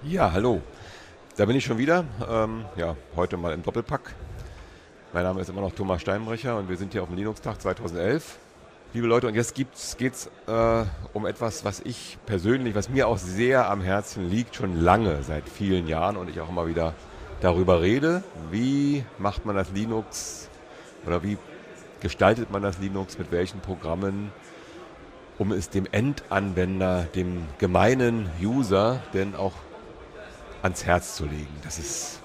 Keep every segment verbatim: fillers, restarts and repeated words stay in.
Ja, hallo. Da bin ich schon wieder. Ähm, ja, heute mal im Doppelpack. Mein Name ist immer noch Thomas Steinbrecher und wir sind hier auf dem Linux-Tag zweitausendelf. Liebe Leute, und jetzt geht es äh, um etwas, was ich persönlich, was mir auch sehr am Herzen liegt, schon lange, seit vielen Jahren und ich auch immer wieder darüber rede. Wie macht man das Linux oder wie gestaltet man das Linux, mit welchen Programmen, um es dem Endanwender, dem gemeinen User denn auch ans Herz zu legen, dass es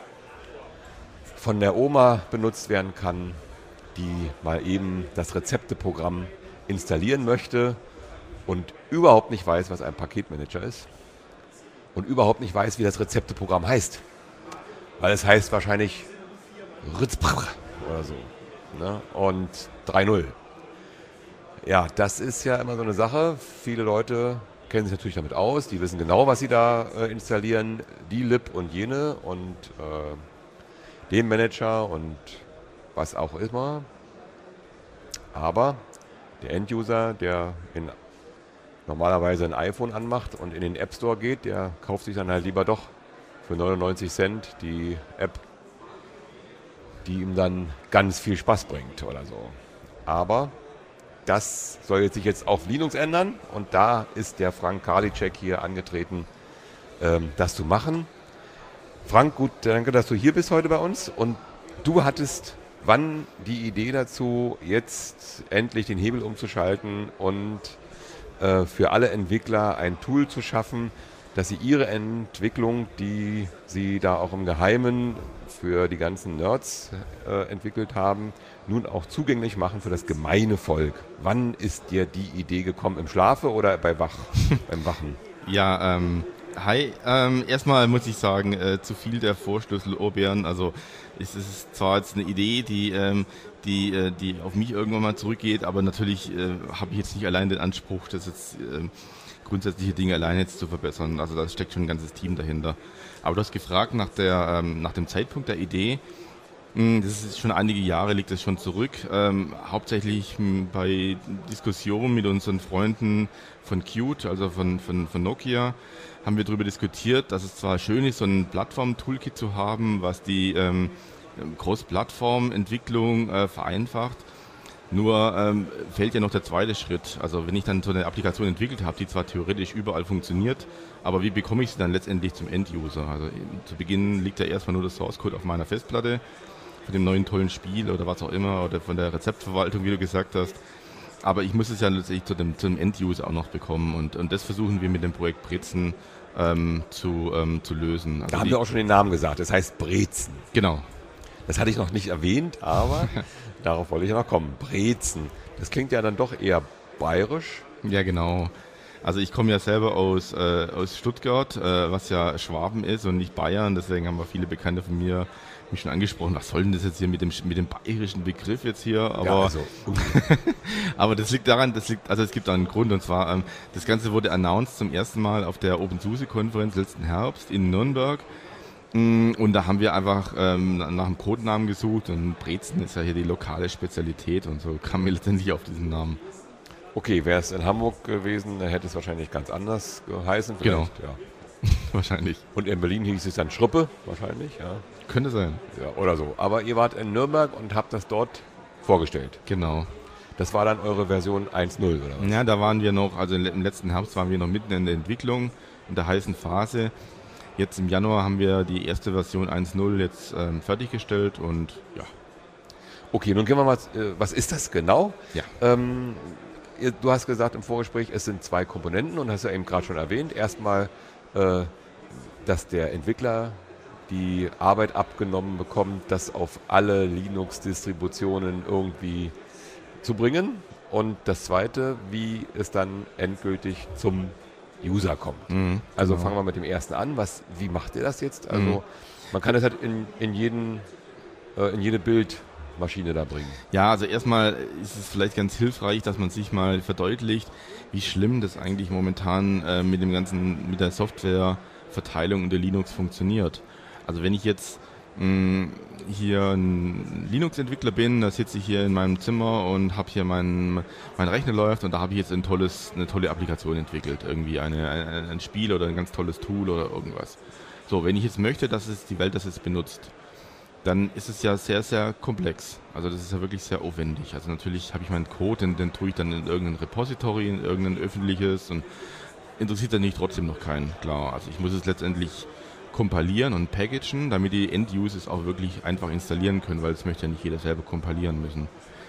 von der Oma benutzt werden kann, die mal eben das Rezepteprogramm installieren möchte und überhaupt nicht weiß, was ein Paketmanager ist und überhaupt nicht weiß, wie das Rezepteprogramm heißt. Weil es heißt wahrscheinlich Ritzbrr oder so. Ne? Und drei null. Ja, das ist ja immer so eine Sache. Viele Leute kennen sich natürlich damit aus, die wissen genau, was sie da äh, installieren, die Lib und jene und äh, den Manager und was auch immer. Aber der Enduser, der in, normalerweise ein iPhone anmacht und in den App Store geht, der kauft sich dann halt lieber doch für neunundneunzig Cent die App, die ihm dann ganz viel Spaß bringt oder so. Aber das soll sich jetzt auf Linux ändern und da ist der Frank Karliczek hier angetreten, ähm, das zu machen. Frank, gut, danke, dass du hier bist heute bei uns und du hattest wann die Idee dazu, jetzt endlich den Hebel umzuschalten und äh, für alle Entwickler ein Tool zu schaffen, dass sie ihre Entwicklung, die sie da auch im Geheimen für die ganzen Nerds äh, entwickelt haben, nun auch zugänglich machen für das gemeine Volk. Wann ist dir die Idee gekommen? Im Schlafe oder bei Wach, beim Wachen? Ja, ähm, hi. Ähm, erstmal muss ich sagen, äh, zu viel der Vorschlüsselorbeeren. Also es ist zwar jetzt eine Idee, die, ähm, die, äh, die auf mich irgendwann mal zurückgeht, aber natürlich äh, habe ich jetzt nicht allein den Anspruch, das jetzt äh, grundsätzliche Dinge alleine jetzt zu verbessern. Also da steckt schon ein ganzes Team dahinter. Aber du hast gefragt nach, der, ähm, nach dem Zeitpunkt der Idee. Das ist schon einige Jahre, liegt das schon zurück. Ähm, hauptsächlich m, bei Diskussionen mit unseren Freunden von Qt, also von, von, von Nokia, haben wir darüber diskutiert, dass es zwar schön ist, so ein Plattform-Toolkit zu haben, was die ähm, Groß-Plattform-Entwicklung äh, vereinfacht. Nur ähm, fehlt ja noch der zweite Schritt. Also wenn ich dann so eine Applikation entwickelt habe, die zwar theoretisch überall funktioniert, aber wie bekomme ich sie dann letztendlich zum End-User? Also zu Beginn liegt ja erstmal nur das Source-Code auf meiner Festplatte von dem neuen tollen Spiel oder was auch immer oder von der Rezeptverwaltung, wie du gesagt hast. Aber ich muss es ja letztendlich zu dem, zum End-User auch noch bekommen und, und das versuchen wir mit dem Projekt Brezen ähm, zu, ähm, zu lösen. Also da haben die, wir auch schon den Namen gesagt, das heißt Brezen. Genau. Das hatte ich noch nicht erwähnt, aber darauf wollte ich ja noch kommen. Brezen, das klingt ja dann doch eher bayerisch. Ja, genau. Also ich komme ja selber aus, äh, aus Stuttgart, äh, was ja Schwaben ist und nicht Bayern, deswegen haben wir viele Bekannte von mir mich schon angesprochen, was soll denn das jetzt hier mit dem, mit dem bayerischen Begriff jetzt hier? Aber, ja, also. aber das liegt daran, das liegt, also es gibt einen Grund und zwar, ähm, das Ganze wurde announced zum ersten Mal auf der OpenSUSE-Konferenz letzten Herbst in Nürnberg. Und da haben wir einfach ähm, nach einem Codenamen gesucht und Brezen ist ja hier die lokale Spezialität und so kam mir letztendlich auf diesen Namen. Okay, wäre es in Hamburg gewesen, dann hätte es wahrscheinlich ganz anders geheißen. Genau. Ja. Wahrscheinlich. Und in Berlin hieß es dann Schruppe, wahrscheinlich, ja. Könnte sein. Ja, oder so. Aber ihr wart in Nürnberg und habt das dort vorgestellt. Genau. Das war dann eure Version eins null, oder was? Ja, da waren wir noch, also im letzten Herbst waren wir noch mitten in der Entwicklung, in der heißen Phase. Jetzt im Januar haben wir die erste Version eins null jetzt ähm, fertiggestellt und ja. Okay, nun gehen wir mal, äh, was ist das genau? Ja. Ähm, ihr, du hast gesagt im Vorgespräch, es sind zwei Komponenten und hast ja eben gerade schon erwähnt. Erstmal, äh, dass der Entwickler die Arbeit abgenommen bekommt, das auf alle Linux-Distributionen irgendwie zu bringen. Und das zweite, wie es dann endgültig zum User kommt. Mhm, also genau. Fangen wir mit dem ersten an. Was, wie macht ihr das jetzt? Also Mhm. man kann das halt in, in, jeden, äh, in jede Bildmaschine da bringen. Ja, also erstmal ist es vielleicht ganz hilfreich, dass man sich mal verdeutlicht, wie schlimm das eigentlich momentan äh, mit dem ganzen, mit der Softwareverteilung unter Linux funktioniert. Also wenn ich jetzt hier ein Linux-Entwickler bin, da sitze ich hier in meinem Zimmer und habe hier mein, mein Rechner läuft und da habe ich jetzt ein tolles, eine tolle Applikation entwickelt, irgendwie eine, ein, ein Spiel oder ein ganz tolles Tool oder irgendwas. So, wenn ich jetzt möchte, dass es die Welt das jetzt benutzt, dann ist es ja sehr, sehr komplex. Also das ist ja wirklich sehr aufwendig. Also natürlich habe ich meinen Code, den, den tue ich dann in irgendein Repository, in irgendein öffentliches und interessiert dann nicht trotzdem noch keinen, klar. Also ich muss es letztendlich kompilieren und packagen, damit die End-Users auch wirklich einfach installieren können, weil es möchte ja nicht jeder selber kompilieren müssen.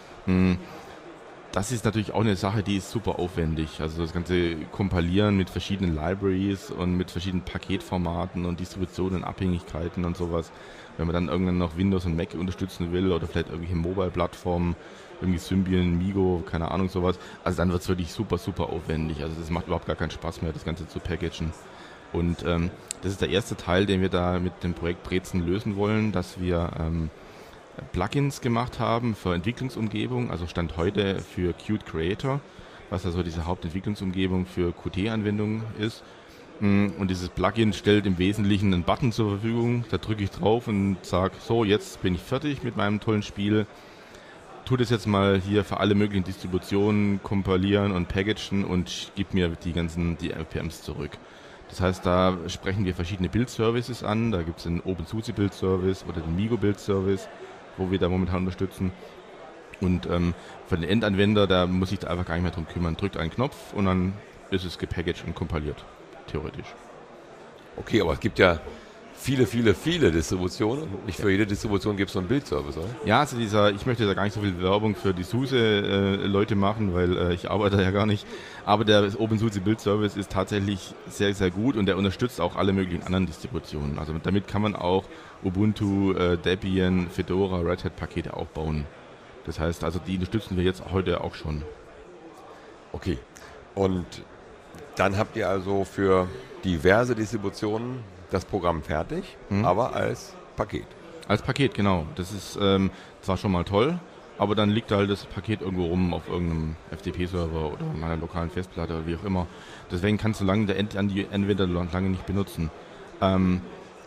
Das ist natürlich auch eine Sache, die ist super aufwendig. Also das ganze Kompilieren mit verschiedenen Libraries und mit verschiedenen Paketformaten und Distributionen, Abhängigkeiten und sowas. Wenn man dann irgendwann noch Windows und Mac unterstützen will oder vielleicht irgendwelche Mobile-Plattformen, irgendwie Symbian, Migo, keine Ahnung sowas. Also dann wird es wirklich super, super aufwendig. Also das macht überhaupt gar keinen Spaß mehr, das Ganze zu packagen. Und ähm, das ist der erste Teil, den wir da mit dem Projekt Brezen lösen wollen, dass wir ähm, Plugins gemacht haben für Entwicklungsumgebung, also Stand heute für Qt Creator, was also diese Hauptentwicklungsumgebung für Qt-Anwendungen ist. Und dieses Plugin stellt im Wesentlichen einen Button zur Verfügung, da drücke ich drauf und sage, so, jetzt bin ich fertig mit meinem tollen Spiel. Tu das jetzt mal hier für alle möglichen Distributionen kompilieren und packagen und gib mir die ganzen die R P Ms zurück. Das heißt, da sprechen wir verschiedene Build-Services an. Da gibt es den OpenSUSE Build-Service oder den Migo Build-Service, wo wir da momentan unterstützen. Und ähm, für den Endanwender, da muss ich da einfach gar nicht mehr drum kümmern. Drückt einen Knopf und dann ist es gepackaged und kompiliert, theoretisch. Okay, aber es gibt ja viele, viele, viele Distributionen und nicht für jede Distribution gibt es so einen Build-Service, oder? Ja, also dieser, ich möchte da gar nicht so viel Werbung für die SUSE-Leute äh, machen, weil äh, ich arbeite ja gar nicht. Aber der OpenSUSE Build-Service ist tatsächlich sehr, sehr gut und der unterstützt auch alle möglichen anderen Distributionen. Also damit kann man auch Ubuntu, äh, Debian, Fedora, Red Hat-Pakete auch bauen. Das heißt, also die unterstützen wir jetzt heute auch schon. Okay. Und dann habt ihr also für diverse Distributionen das Programm fertig, mhm. aber als Paket. Als Paket, genau. Das ist ähm, zwar schon mal toll, aber dann liegt halt das Paket irgendwo rum auf irgendeinem F T P-Server oder meiner lokalen Festplatte oder wie auch immer. Deswegen kannst du lange der End Anwender lange nicht benutzen. Ähm,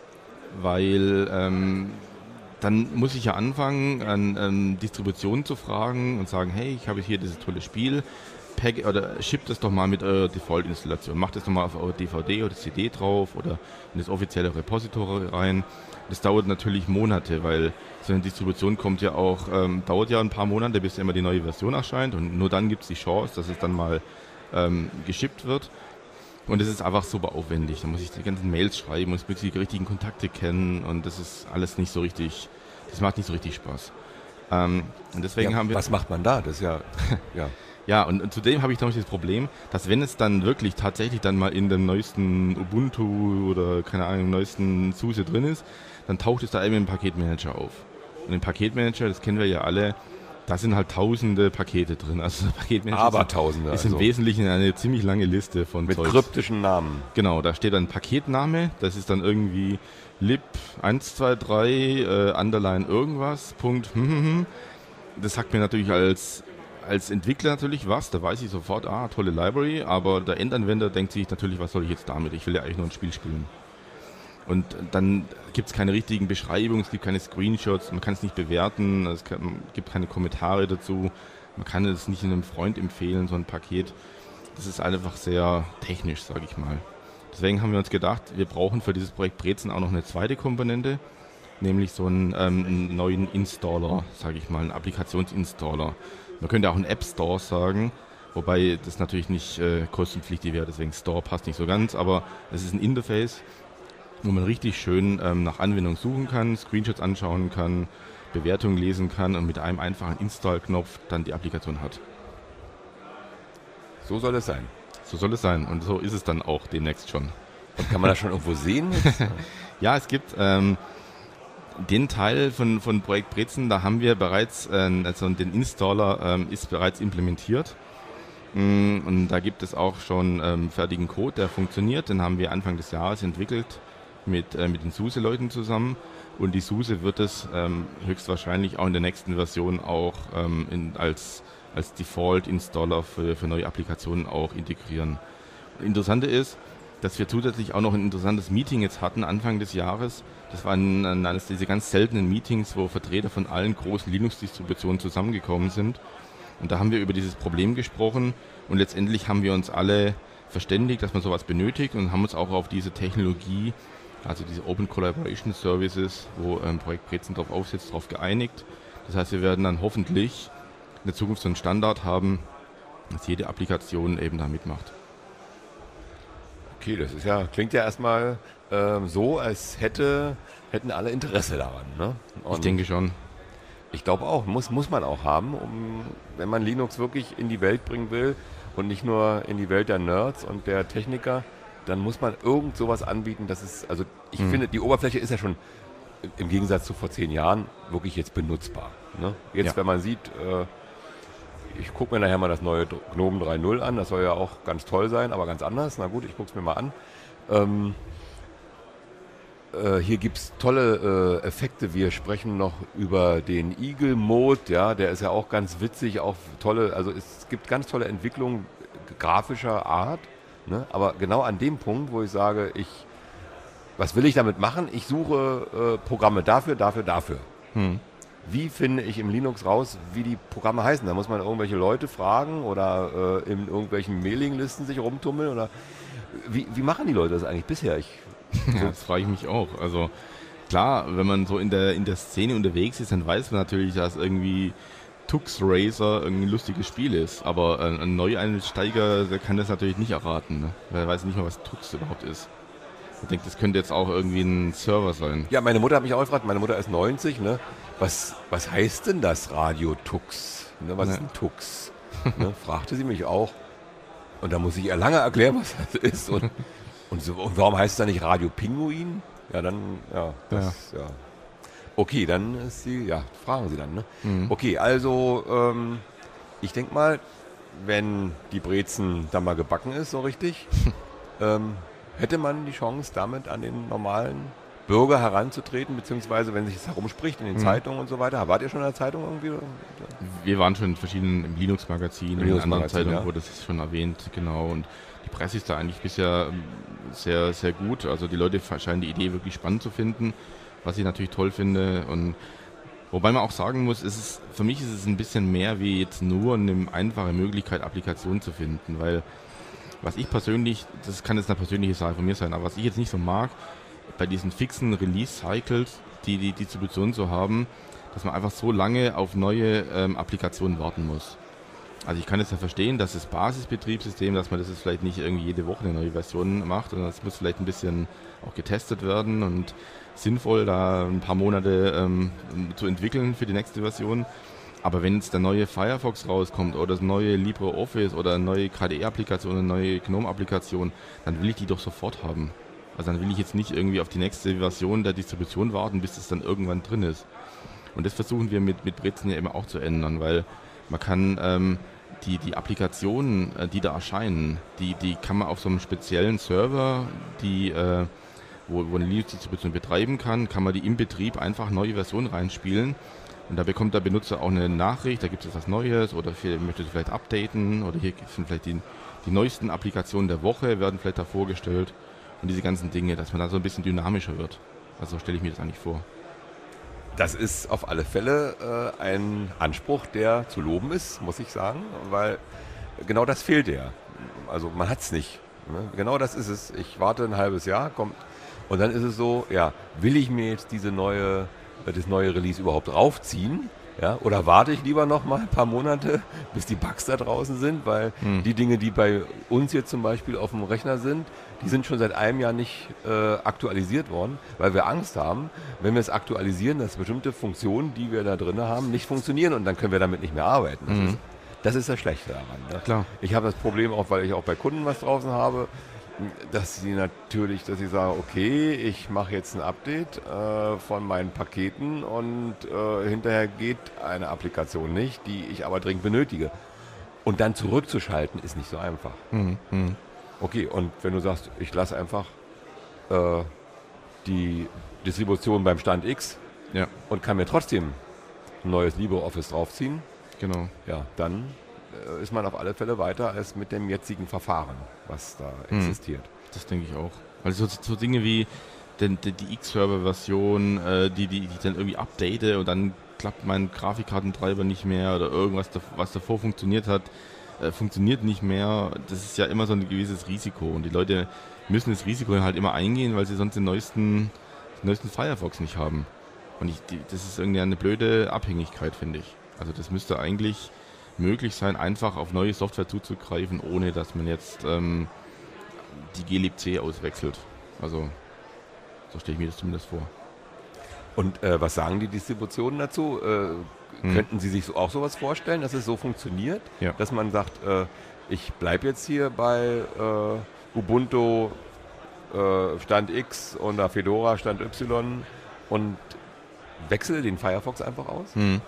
weil ähm, dann muss ich ja anfangen, an ähm, Distributionen zu fragen und sagen, hey, ich habe hier dieses tolle Spiel, Pack, oder shippt das doch mal mit eurer Default-Installation. Macht das doch mal auf eure D V D oder C D drauf oder in das offizielle Repository rein. Das dauert natürlich Monate, weil so eine Distribution kommt ja auch, ähm, dauert ja ein paar Monate, bis immer die neue Version erscheint und nur dann gibt es die Chance, dass es dann mal ähm, geschippt wird. Und das ist einfach super aufwendig. Da muss ich die ganzen Mails schreiben, muss die richtigen Kontakte kennen und das ist alles nicht so richtig, das macht nicht so richtig Spaß. Ähm, und deswegen ja, haben wir. Was macht man da? Das ist ja. ja. Ja, und, und zudem habe ich noch das Problem, dass wenn es dann wirklich tatsächlich dann mal in dem neuesten Ubuntu oder keine Ahnung, im neuesten SUSE drin ist, dann taucht es da eben im Paketmanager auf. Und im Paketmanager, das kennen wir ja alle, da sind halt tausende Pakete drin. Also der Paketmanager Aber ist, tausende. ist im also Wesentlichen eine ziemlich lange Liste von mit Zeugs. kryptischen Namen. Genau, da steht dann Paketname, das ist dann irgendwie lib eins zwei drei äh, underline irgendwas, Punkt, hm, hm, hm. Das sagt mir natürlich als Als Entwickler natürlich was, da weiß ich sofort, ah, tolle Library, aber der Endanwender denkt sich natürlich, was soll ich jetzt damit? Ich will ja eigentlich nur ein Spiel spielen. Und dann gibt es keine richtigen Beschreibungen, es gibt keine Screenshots, man kann es nicht bewerten, es kann, gibt keine Kommentare dazu, man kann es nicht einem Freund empfehlen, so ein Paket. Das ist einfach sehr technisch, sage ich mal. Deswegen haben wir uns gedacht, wir brauchen für dieses Projekt Brezen auch noch eine zweite Komponente, nämlich so einen, ähm, einen neuen Installer, sage ich mal, einen Applikationsinstaller. Man könnte auch einen App Store sagen, wobei das natürlich nicht äh, kostenpflichtig wäre, deswegen Store passt nicht so ganz, aber es ist ein Interface, wo man richtig schön ähm, nach Anwendung suchen kann, Screenshots anschauen kann, Bewertungen lesen kann und mit einem einfachen Install-Knopf dann die Applikation hat. So soll es sein. So soll es sein und so ist es dann auch demnächst schon. Und kann man das schon irgendwo sehen? Ja, es gibt ähm, den Teil von, von Projekt Brezen, da haben wir bereits, äh, also den Installer ähm, ist bereits implementiert. Mm, und da gibt es auch schon ähm, fertigen Code, der funktioniert. Den haben wir Anfang des Jahres entwickelt mit, äh, mit den SUSE-Leuten zusammen. Und die SUSE wird es ähm, höchstwahrscheinlich auch in der nächsten Version auch ähm, in, als, als Default-Installer für, für neue Applikationen auch integrieren. Interessante ist, dass wir zusätzlich auch noch ein interessantes Meeting jetzt hatten, Anfang des Jahres. Das war ein, eines dieser ganz seltenen Meetings, wo Vertreter von allen großen Linux-Distributionen zusammengekommen sind. Und da haben wir über dieses Problem gesprochen und letztendlich haben wir uns alle verständigt, dass man sowas benötigt und haben uns auch auf diese Technologie, also diese Open Collaboration Services, wo ähm, Projekt Brezen drauf aufsetzt, darauf geeinigt. Das heißt, wir werden dann hoffentlich in der Zukunft so einen Standard haben, dass jede Applikation eben da mitmacht. Okay, das ist ja, klingt ja erstmal ähm, so, als hätte, hätten alle Interesse daran. Ne? Ich denke schon. Ich glaube auch, muss, muss man auch haben, um, wenn man Linux wirklich in die Welt bringen will und nicht nur in die Welt der Nerds und der Techniker, dann muss man irgend sowas anbieten, dass es, also ich hm. finde, die Oberfläche ist ja schon im Gegensatz zu vor zehn Jahren wirklich jetzt benutzbar. Ne? Jetzt, ja. wenn man sieht, äh, ich gucke mir nachher mal das neue GNOME drei Punkt null an, das soll ja auch ganz toll sein, aber ganz anders. Na gut, ich gucke es mir mal an. Ähm, äh, hier gibt es tolle äh, Effekte. Wir sprechen noch über den Eagle Mode, ja, der ist ja auch ganz witzig, auch tolle, also es gibt ganz tolle Entwicklungen grafischer Art, ne? Aber genau an dem Punkt, wo ich sage, ich, was will ich damit machen? Ich suche äh, Programme dafür, dafür, dafür. Hm. Wie finde ich im Linux raus, wie die Programme heißen? Da muss man irgendwelche Leute fragen oder äh, in irgendwelchen Mailinglisten sich rumtummeln? Oder wie, wie machen die Leute das eigentlich bisher? Ich, so ja, das frage ich mich auch. Also klar, wenn man so in der, in der Szene unterwegs ist, dann weiß man natürlich, dass irgendwie Tux Racer ein lustiges Spiel ist. Aber ein, ein Neueinsteiger, der kann das natürlich nicht erraten. Ne? Weil er weiß nicht mal, was Tux überhaupt ist. Ich denke, das könnte jetzt auch irgendwie ein Server sein. Ja, meine Mutter hat mich auch gefragt, meine Mutter ist neunzig, ne? Was, was heißt denn das Radio Tux? Ne, was ja. ist ein Tux? Ne, fragte sie mich auch. Und da muss ich ihr lange erklären, was das ist. Und, und, so, und warum heißt es dann nicht Radio Pinguin? Ja, dann, ja, das, ja. ja. Okay, dann ist sie, ja, fragen Sie dann, ne? Mhm. Okay, also, ähm, ich denke mal, wenn die Brezen dann mal gebacken ist, so richtig, ähm, hätte man die Chance, damit an den normalen Bürger heranzutreten, beziehungsweise wenn sich das herumspricht in den mhm. Zeitungen und so weiter. Wart ihr schon in der Zeitung irgendwie? Wir waren schon in verschiedenen, im Linux-Magazin, in anderen Zeitungen ja. wurde das schon erwähnt, genau. Und die Presse ist da eigentlich bisher sehr, sehr gut. Also die Leute scheinen die Idee wirklich spannend zu finden, was ich natürlich toll finde. Und wobei man auch sagen muss, ist es, für mich ist es ein bisschen mehr wie jetzt nur eine einfache Möglichkeit, Applikationen zu finden, weil was ich persönlich, das kann jetzt eine persönliche Sache von mir sein, aber was ich jetzt nicht so mag, bei diesen fixen Release-Cycles, die die Distribution so haben, dass man einfach so lange auf neue ähm, Applikationen warten muss. Also ich kann es ja verstehen, dass das Basisbetriebssystem, dass man das jetzt vielleicht nicht irgendwie jede Woche eine neue Version macht, sondern das muss vielleicht ein bisschen auch getestet werden und sinnvoll, da ein paar Monate ähm, zu entwickeln für die nächste Version. Aber wenn jetzt der neue Firefox rauskommt oder das neue LibreOffice oder eine neue K D E-Applikation, eine neue GNOME-Applikation, dann will ich die doch sofort haben. Also dann will ich jetzt nicht irgendwie auf die nächste Version der Distribution warten, bis das dann irgendwann drin ist. Und das versuchen wir mit, mit Brezen ja immer auch zu ändern, weil man kann ähm, die, die Applikationen, äh, die da erscheinen, die, die kann man auf so einem speziellen Server, die, äh, wo, wo eine Linux-Distribution betreiben kann, kann man die im Betrieb einfach neue Versionen reinspielen. Und da bekommt der Benutzer auch eine Nachricht, da gibt es was Neues oder möchte es vielleicht updaten oder hier sind vielleicht die, die neuesten Applikationen der Woche, werden vielleicht da vorgestellt. Und diese ganzen Dinge, dass man da so ein bisschen dynamischer wird. Also so stelle ich mir das eigentlich vor. Das ist auf alle Fälle äh, ein Anspruch, der zu loben ist, muss ich sagen, weil genau das fehlt ja. Also man hat es nicht. Ne? Genau das ist es. Ich warte ein halbes Jahr, kommt und dann ist es so, ja, will ich mir jetzt diese neue, das neue Release überhaupt raufziehen? Ja, oder warte ich lieber noch mal ein paar Monate, bis die Bugs da draußen sind, weil hm. die Dinge, die bei uns jetzt zum Beispiel auf dem Rechner sind, die sind schon seit einem Jahr nicht äh, aktualisiert worden, weil wir Angst haben, wenn wir es aktualisieren, dass bestimmte Funktionen, die wir da drin haben, nicht funktionieren und dann können wir damit nicht mehr arbeiten. Das, hm. ist, das ist das Schlechte daran. Ne? Klar. Ich habe das Problem auch, weil ich auch bei Kunden was draußen habe, dass sie natürlich, dass sie sagen, okay, ich mache jetzt ein Update äh, von meinen Paketen und äh, hinterher geht eine Applikation nicht, die ich aber dringend benötige. Und dann zurückzuschalten ist nicht so einfach. Mhm. Okay, und wenn du sagst, ich lasse einfach äh, die Distribution beim Stand X ja. und kann mir trotzdem ein neues LibreOffice draufziehen, genau. ja, dann äh, ist man auf alle Fälle weiter als mit dem jetzigen Verfahren, was da hm. existiert. Das denke ich auch. Also so, so Dinge wie die, die, die X-Server-Version, äh, die, die, die ich dann irgendwie update und dann klappt mein Grafikkartentreiber nicht mehr oder irgendwas, da, was davor funktioniert hat, äh, funktioniert nicht mehr. Das ist ja immer so ein gewisses Risiko und die Leute müssen das Risiko halt immer eingehen, weil sie sonst den neuesten, den neuesten Firefox nicht haben. Und ich, die, das ist irgendwie eine blöde Abhängigkeit, finde ich. Also das müsste eigentlich möglich sein, einfach auf neue Software zuzugreifen, ohne dass man jetzt ähm, die glibc auswechselt. Also so stelle ich mir das zumindest vor. Und äh, was sagen die Distributionen dazu? Äh, hm. Könnten Sie sich so, auch sowas vorstellen, dass es so funktioniert? Ja. Dass man sagt, äh, ich bleibe jetzt hier bei äh, Ubuntu äh, Stand X und der Fedora Stand Y und wechsle den Firefox einfach aus? Hm.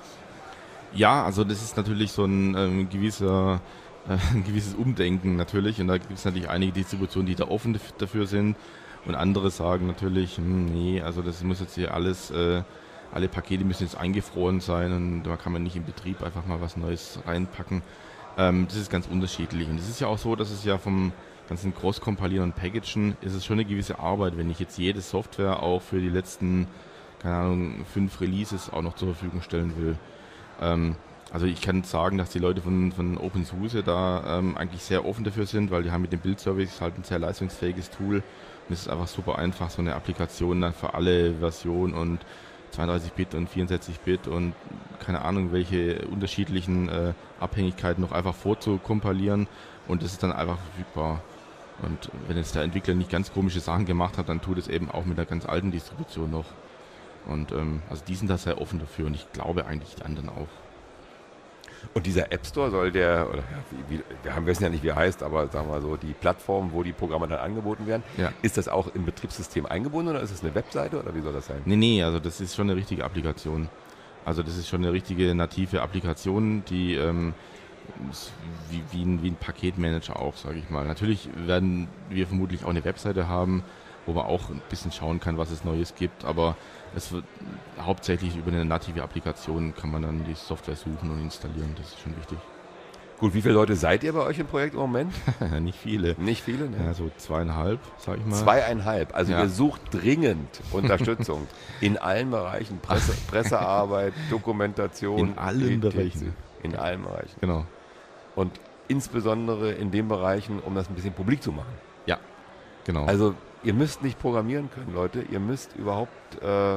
Ja, also das ist natürlich so ein ähm, gewisser, äh, ein gewisses Umdenken natürlich und da gibt es natürlich einige Distributionen, die da offen daf- dafür sind und andere sagen natürlich, hm, nee, also das muss jetzt hier alles, äh, alle Pakete müssen jetzt eingefroren sein und da kann man nicht im Betrieb einfach mal was Neues reinpacken. Ähm, das ist ganz unterschiedlich und es ist ja auch so, dass es ja vom ganzen Cross-Kompilieren und Packagen ist es schon eine gewisse Arbeit, wenn ich jetzt jede Software auch für die letzten, keine Ahnung, fünf Releases auch noch zur Verfügung stellen will. Ähm, also ich kann sagen, dass die Leute von, von OpenSUSE da ähm, eigentlich sehr offen dafür sind, weil die haben mit dem Build-Service halt ein sehr leistungsfähiges Tool und es ist einfach super einfach, so eine Applikation dann für alle Versionen und zweiunddreißig Bit und vierundsechzig Bit und keine Ahnung, welche unterschiedlichen äh, Abhängigkeiten noch einfach vorzukompilieren und das ist dann einfach verfügbar. Und wenn jetzt der Entwickler nicht ganz komische Sachen gemacht hat, dann tut es eben auch mit einer ganz alten Distribution noch. Und ähm, also die sind da sehr offen dafür und ich glaube eigentlich die anderen auch. Und dieser App Store soll der, oder ja, wie, wie, wir haben, wissen ja nicht, wie er heißt, aber sagen wir mal so, die Plattform, wo die Programme dann angeboten werden, ja. Ist das auch im Betriebssystem eingebunden oder ist es eine Webseite oder wie soll das sein? Nee, nee, also das ist schon eine richtige Applikation. Also das ist schon eine richtige native Applikation, die ähm, wie, wie, ein, wie ein Paketmanager auch, sage ich mal. Natürlich werden wir vermutlich auch eine Webseite haben, wo man auch ein bisschen schauen kann, was es Neues gibt, aber es wird hauptsächlich über eine native Applikation kann man dann die Software suchen und installieren, das ist schon wichtig. Gut, wie viele Leute seid ihr bei euch im Projekt im Moment? Nicht viele. Nicht viele? Ne? Ja, so zweieinhalb, sag ich mal. Zweieinhalb, also ja. Ihr sucht dringend Unterstützung in allen Bereichen, Presse, Pressearbeit, Dokumentation. In allen Bereichen. In allen Bereichen. Genau. Und insbesondere in den Bereichen, um das ein bisschen publik zu machen. Ja, genau. Also ihr müsst nicht programmieren können, Leute. Ihr müsst überhaupt äh,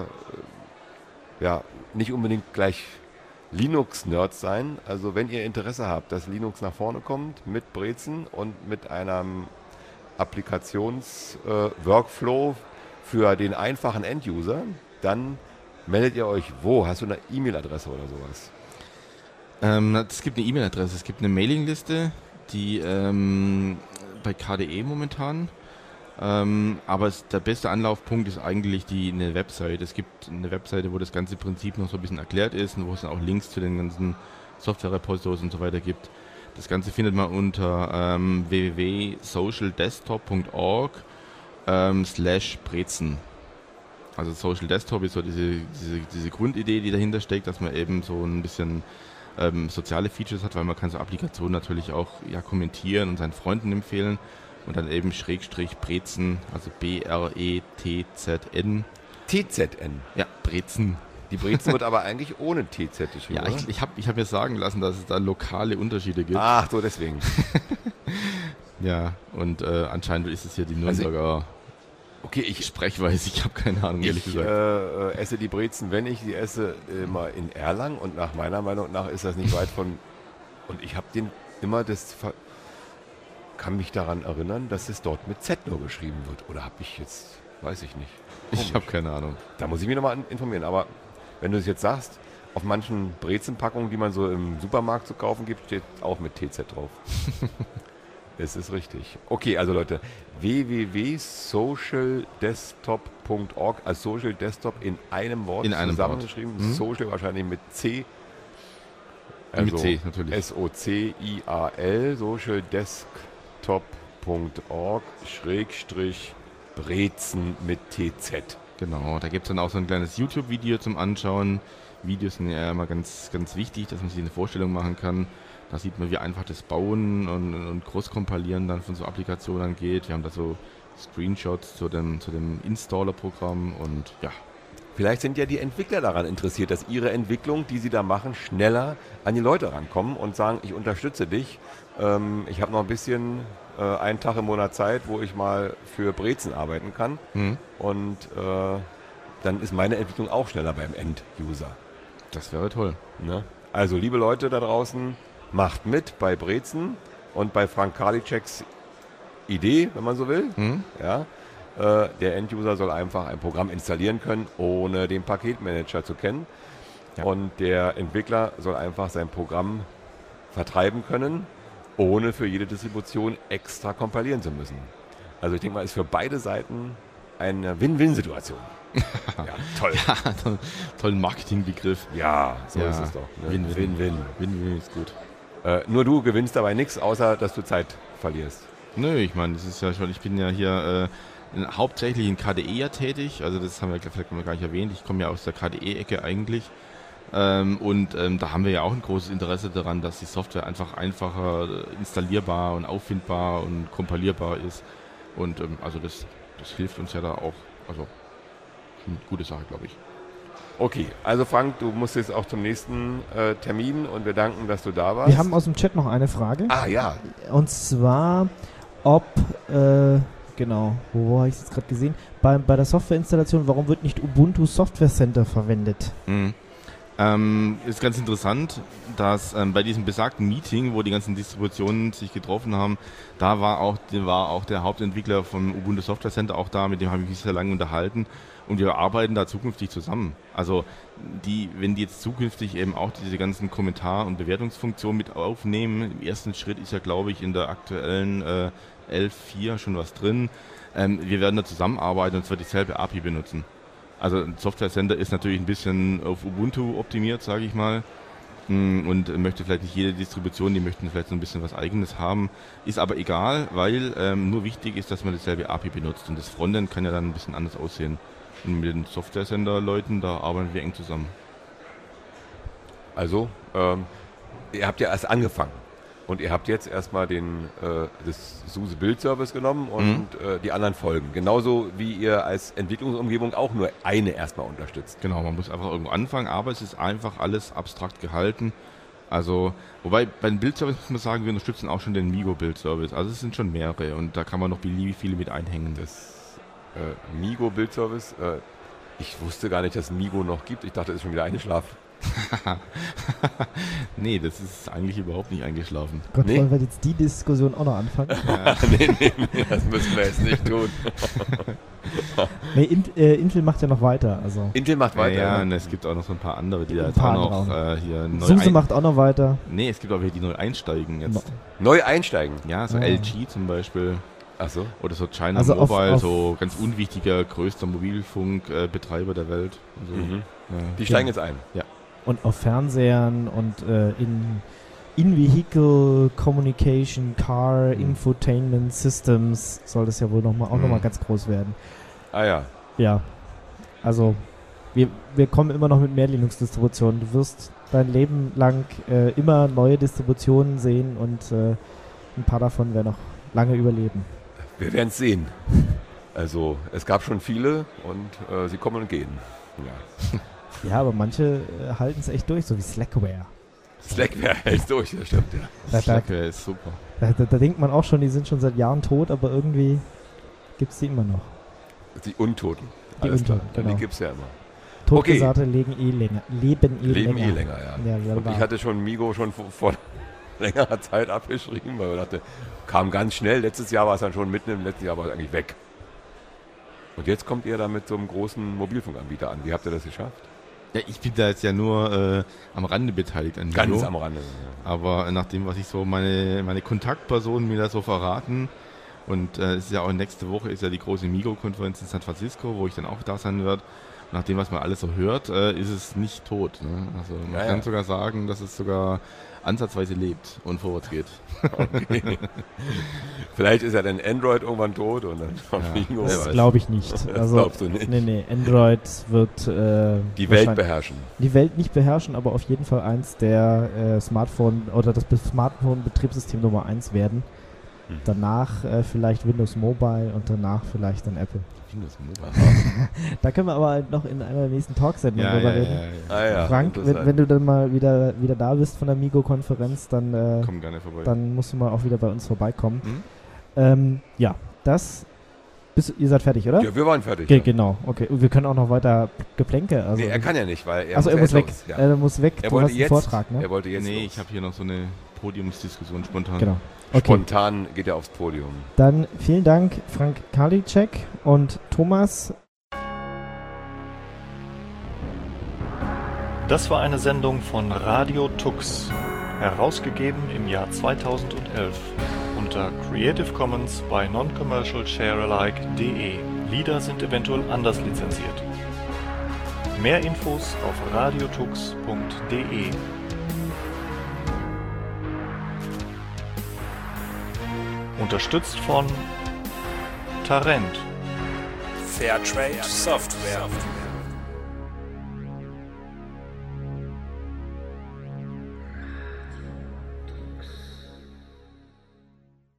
ja, nicht unbedingt gleich Linux-Nerds sein. Also wenn ihr Interesse habt, dass Linux nach vorne kommt mit Brezen und mit einem Applikations-Workflow äh, für den einfachen End-User, dann meldet ihr euch wo? Hast du eine E-Mail-Adresse oder sowas? Ähm, es gibt eine E-Mail-Adresse, es gibt eine Mailingliste, die ähm, bei K D E momentan. Ähm, aber es, der beste Anlaufpunkt ist eigentlich die, eine Webseite. Es gibt eine Webseite, wo das ganze Prinzip noch so ein bisschen erklärt ist und wo es dann auch Links zu den ganzen Software-Repositories und so weiter gibt. Das Ganze findet man unter ähm, w w w punkt social desktop punkt org ähm, slash brezen. Also Social Desktop ist so diese, diese, diese Grundidee, die dahinter steckt, dass man eben so ein bisschen ähm, soziale Features hat, weil man kann so Applikationen natürlich auch ja, kommentieren und seinen Freunden empfehlen. Und dann eben Schrägstrich Brezen, also B R E T Z N. T Z N? Ja, Brezen. Die Brezen wird aber eigentlich ohne T Z geschrieben, Ja, ich, ich habe ich hab mir sagen lassen, dass es da lokale Unterschiede gibt. Ach so, deswegen. Ja, und äh, anscheinend ist es hier die Nürnberger also, okay, ich Sprechweise. Ich habe keine Ahnung, ehrlich ich, gesagt. Äh, esse die Brezen, wenn ich die esse, immer in Erlangen. Und nach meiner Meinung nach ist das nicht weit von... Und ich habe den immer das... kann mich daran erinnern, dass es dort mit Z nur geschrieben wird. Oder habe ich jetzt, weiß ich nicht. Komisch. Ich habe keine Ahnung. Da muss ich mich nochmal informieren. Aber wenn du es jetzt sagst, auf manchen Brezenpackungen, die man so im Supermarkt zu kaufen gibt, steht auch mit T Z drauf. Es ist richtig. Okay, also Leute, w w w punkt social desktop punkt org, also Social Desktop in einem Wort in einem zusammengeschrieben. Wort. Mhm. Social wahrscheinlich mit C. Also mit C, natürlich. S O C I A L, Social Desktop punkt org, Schrägstrich, Brezen mit T Z. Genau, da gibt es dann auch so ein kleines YouTube-Video zum Anschauen. Videos sind ja immer ganz, ganz wichtig, dass man sich eine Vorstellung machen kann. Da sieht man, wie einfach das Bauen und, und Großkompilieren dann von so Applikationen geht. Wir haben da so Screenshots zu dem, zu dem Installer-Programm und ja. Vielleicht sind ja die Entwickler daran interessiert, dass ihre Entwicklung, die sie da machen, schneller an die Leute rankommen und sagen, ich unterstütze dich. Ähm, ich habe noch ein bisschen, äh, einen Tag im Monat Zeit, wo ich mal für Brezen arbeiten kann. Mhm. Und äh, dann ist meine Entwicklung auch schneller beim End-User. Das wäre toll. Ne? Also, liebe Leute da draußen, macht mit bei Brezen und bei Frank Karliczeks Idee, wenn man so will. Mhm. Ja. Äh, der End-User soll einfach ein Programm installieren können, ohne den Paketmanager zu kennen. Ja. Und der Entwickler soll einfach sein Programm vertreiben können, ohne für jede Distribution extra kompilieren zu müssen. Also ich denke mal, ist für beide Seiten eine Win-Win-Situation. Ja, toll. Ja, to- tollen Marketingbegriff. Ja, so ja. ist es doch. Ne? Win-Win. Win-Win. Win-Win ist gut. Äh, nur du gewinnst dabei nichts, außer dass du Zeit verlierst. Nö, ich meine, das ist ja schon, ich bin ja hier äh, in, hauptsächlich in K D E ja tätig, also das haben wir vielleicht haben wir gar nicht erwähnt, ich komme ja aus der K D E-Ecke eigentlich ähm, und ähm, da haben wir ja auch ein großes Interesse daran, dass die Software einfach einfacher installierbar und auffindbar und kompilierbar ist und ähm, also das, das hilft uns ja da auch, also eine gute Sache, glaube ich. Okay, also Frank, du musst jetzt auch zum nächsten äh, Termin und wir danken, dass du da warst. Wir haben aus dem Chat noch eine Frage. Ah ja. Und zwar, ob, äh, genau, wo habe ich es jetzt gerade gesehen, bei, bei der Softwareinstallation, warum wird nicht Ubuntu Software Center verwendet? Mhm. Ähm, ist ganz interessant, dass ähm, bei diesem besagten Meeting, wo die ganzen Distributionen sich getroffen haben, da war auch, war auch der Hauptentwickler vom Ubuntu Software Center auch da, mit dem habe ich mich sehr lange unterhalten. Und wir arbeiten da zukünftig zusammen. Also die, wenn die jetzt zukünftig eben auch diese ganzen Kommentar- und Bewertungsfunktionen mit aufnehmen, im ersten Schritt ist ja, glaube ich, in der aktuellen äh, elf Punkt vier schon was drin. Ähm, wir werden da zusammenarbeiten und zwar dieselbe A P I benutzen. Also ein Software Center ist natürlich ein bisschen auf Ubuntu optimiert, sage ich mal. Und möchte vielleicht nicht jede Distribution, die möchten vielleicht so ein bisschen was Eigenes haben. Ist aber egal, weil ähm, nur wichtig ist, dass man dieselbe A P I benutzt. Und das Frontend kann ja dann ein bisschen anders aussehen. Und mit den Software-Center-Leuten, da arbeiten wir eng zusammen. Also, ähm, ihr habt ja erst angefangen und ihr habt jetzt erstmal den äh, das SUSE Build Service genommen und mhm. äh, die anderen folgen. Genauso wie ihr als Entwicklungsumgebung auch nur eine erstmal unterstützt. Genau, man muss einfach irgendwo anfangen, aber es ist einfach alles abstrakt gehalten. Also, wobei bei den Build Service muss man sagen, wir unterstützen auch schon den Migo Build Service. Also es sind schon mehrere und da kann man noch beliebig viele mit einhängen. Das Äh, Migo Build Service. Äh, ich wusste gar nicht, dass es Migo noch gibt. Ich dachte, es ist schon wieder eingeschlafen. Nee, das ist eigentlich überhaupt nicht eingeschlafen. Gott, nee. wollen wir jetzt die Diskussion auch noch anfangen? Ja. nee, nee, nee, das müssen wir jetzt nicht tun. nee, Int, äh, Intel macht ja noch weiter. Also. Intel macht weiter. Ja, ja, und es gibt auch noch so ein paar andere, die da jetzt auch noch äh, hier neu SUSE macht auch noch weiter. Nee, es gibt auch welche, die neu einsteigen jetzt. No. Neu einsteigen? Ja, so ja. L G zum Beispiel. Ach so. Oder so China also Mobile, auf, auf so ganz unwichtiger, größter Mobilfunkbetreiber äh, der Welt. Also, mhm. ja. Die steigen ja. jetzt ein. Ja. Und auf Fernsehern und äh, in In-Vehicle Communication, Car, mhm. Infotainment Systems soll das ja wohl noch mal, auch mhm. nochmal ganz groß werden. Ah ja. Ja. Also wir, wir kommen immer noch mit mehr Linux-Distributionen. Du wirst dein Leben lang äh, immer neue Distributionen sehen und äh, ein paar davon werden noch lange überleben. Wir werden es sehen. Also es gab schon viele und äh, sie kommen und gehen. Ja. Ja, aber manche äh, halten es echt durch, so wie Slackware. Slackware hält durch, das stimmt, ja. Da, Slackware ist super. Da, da, da denkt man auch schon, die sind schon seit Jahren tot, aber irgendwie gibt es die immer noch. Die Untoten. Die Alles Untoten, klar. genau. Die gibt es ja immer. Totgesagte okay. leben eh länger. Leben eh leben länger. eh länger, ja. ja und ich hatte schon Migo schon vor, vor längerer Zeit abgeschrieben, weil ich dachte, kam ganz schnell. Letztes Jahr war es dann schon mitten im letzten Jahr war es eigentlich weg. Und jetzt kommt ihr da mit so einem großen Mobilfunkanbieter an. Wie habt ihr das geschafft? Ja, ich bin da jetzt ja nur äh, am Rande beteiligt an Ganz Migo. am Rande. Ja. Aber nach dem, was ich so meine, meine Kontaktpersonen mir da so verraten Und äh, es ist ja auch nächste Woche ist ja die große Migo-Konferenz in San Francisco, wo ich dann auch da sein werde. Und nach dem, was man alles so hört, äh, ist es nicht tot. Ne? Also man ja, kann ja. sogar sagen, dass es sogar ansatzweise lebt und vorwärts geht. Okay. Vielleicht ist ja dann Android irgendwann tot und dann kommt Ja, Migo. Das weiß. glaube ich nicht. Das Also, glaubst du nicht. Nee, nee, Android wird äh, Die Welt wahrscheinlich- beherrschen. die Welt nicht beherrschen, aber auf jeden Fall eins der äh, Smartphone oder das Be- Smartphone-Betriebssystem Nummer eins werden. Hm. Danach äh, vielleicht Windows Mobile und danach vielleicht dann Apple. Windows Mobile. Da können wir aber halt noch in einer der nächsten Talksendungen Ja, drüber ja, reden. ja, ja. Ah ja. Frank, wenn, interessant. wenn du dann mal wieder, wieder da bist von der Migo-Konferenz, dann, äh, Komm gerne vorbei. dann musst du mal auch wieder bei uns vorbeikommen. Hm? Ähm, ja, das. Bist, ihr seid fertig, oder? Ja, wir waren fertig. Ge ja. genau, okay. Und wir können auch noch weiter Geplänke. Also, Nee, er kann ja nicht, weil er also er ja muss jetzt weg. los. Ja. Er muss weg. Er du wollte hast einen jetzt, Vortrag, ne? Er wollte jetzt Nee, los. ich habe hier noch so eine Podiumsdiskussion spontan. Genau. Okay. Spontan geht er aufs Podium. Dann vielen Dank, Frank Karliczek und Thomas. Das war eine Sendung von Radio Tux, herausgegeben im Jahr zweitausendelf unter Creative Commons by Non-Commercial Sharealike punkt de. Lieder sind eventuell anders lizenziert. Mehr Infos auf radiotux punkt de. Unterstützt von Tarent. Fairtrade Software.